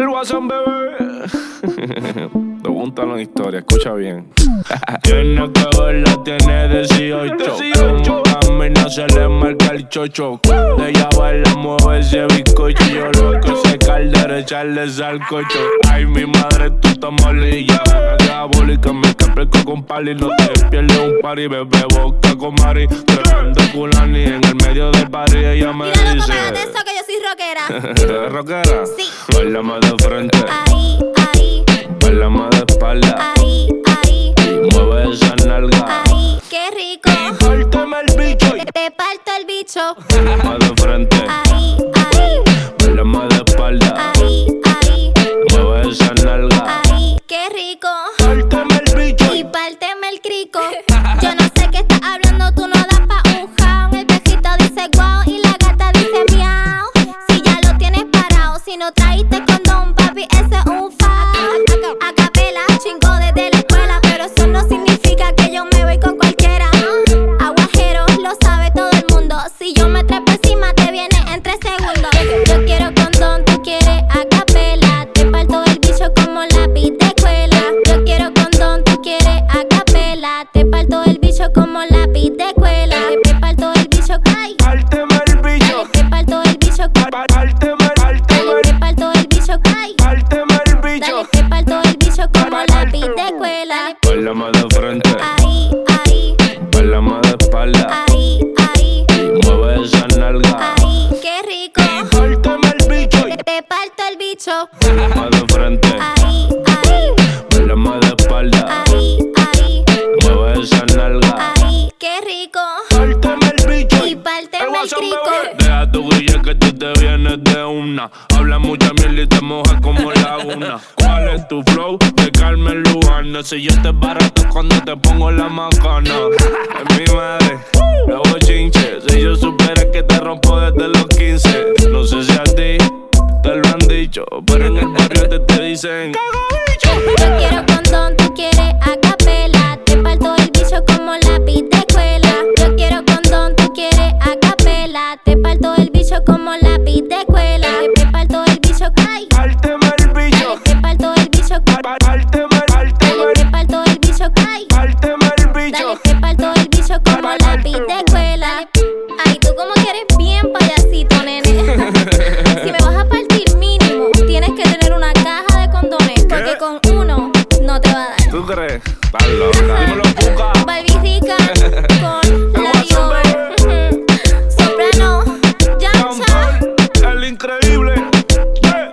El WhatsApp, bebé. Pregúntale una historia, escucha bien. Tiene que verla, tiene 18. Como camina se le marca el chocho. Cuando ella baila mueve ese bizcocho. Yo lo que sé caldera echarle salcocho. Ay, mi madre, tú estás malilla. Diabólica, me explico con pali. No te pierdes un party, bebé, boca con Mari. Tremendo culani en el medio del party. Ella me Mira, dice: loco, de eso que yo soy rockera. ¿eres rockera? Sí. Bailame de frente, Ahí, ahí, bailame de espalda. ahí, ahí, Mueve esa nalga. ahí. Qué rico. Párteme el bicho. Te parto el bicho. Bailame de frente, Ahí, ahí, bailame de espalda. ahí, ahí, Mueve esa nalga. ahí. Qué rico. Párteme el bicho. Y párteme el crico. Yo no sé qué estás hablando, tú no das pa' un jao. El viejito dice guau y la gata dice miau. Si ya lo tienes parado, si no traíste condón, papi, ese es un foul. A capela, chingo desde la escuela, pero eso no significa que yo me voy con cualquiera. Aguajero, lo sabe todo el mundo. Si yo me trepo encima, te viene en 3 segundos. Yo quiero condón, tú quieres a capela. Te parto el bicho como lápiz de escuela. Yo quiero condón, tú quieres a capela. Te parto el bicho como lápiz de escuela. Te parto el bicho, ay. Párteme el bicho. Te parto el bicho, Párteme, te parto el bicho, ay. párteme el bicho. Dale, te parto el bicho como lápiz de escuela. Bailame de frente, Ahí, ahí, bailame de espalda. ahí, ahí, Mueve esa nalga. ahí. Qué rico. Párteme el bicho. Te parto el bicho. Bailame de frente, Ahí, ahí, bailame de espalda. ahí, ahí, Mueve esa nalga. ahí. Qué rico. Párteme el bicho. Y párteme el crico. Deja tu guilla que tú te vienes de una. Habla mucha mierda y te mojas como laguna. ¿Cuál es tu flow? De Carmen Lujana. Si yo te barato cuando te pongo la macana. Es mi madre, la bochinche. Si yo supiera que te rompo desde los 15. No sé si a ti te lo han dicho, pero en el barrio te dicen: Yo quiero condón, tú quieres a capela. Te parto el bicho como lápiz de escuela. Yo quiero condón, tú quieres a capela. Te parto el bicho como lápiz de escuela. Te parto el bicho, ay. párteme el bicho. Te parto el bicho, Párteme, te parto el bicho, ay. párteme el bicho. Dale, te parto el bicho como lápiz de escuela. Ay, tú como que eres bien payasito, nene. Si me vas a partir mínimo, tienes que tener una caja de condones. Porque con uno no te va a dar. ¿Tú crees? Estás loca. Dímelo, Cuca. Barbie rica con la Dior. Soprano, Yamcha. El increíble. Yeah.